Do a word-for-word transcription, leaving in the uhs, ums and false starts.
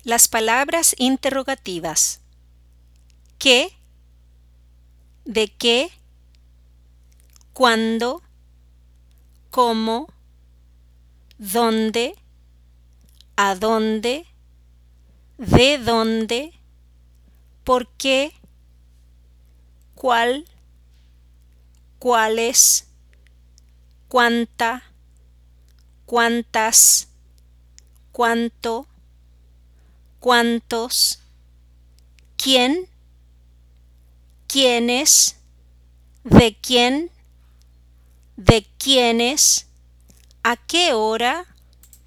Las palabras interrogativas. ¿Qué? ¿De qué? ¿Cuándo? ¿Cómo? ¿Dónde? ¿A dónde? ¿De dónde? ¿Por qué? ¿Cuál? ¿Cuáles? ¿Cuánta? ¿Cuántas? ¿Cuánto? ¿Cuántos? ¿Quién? ¿Quiénes? ¿De quién? ¿De quiénes? ¿A qué hora?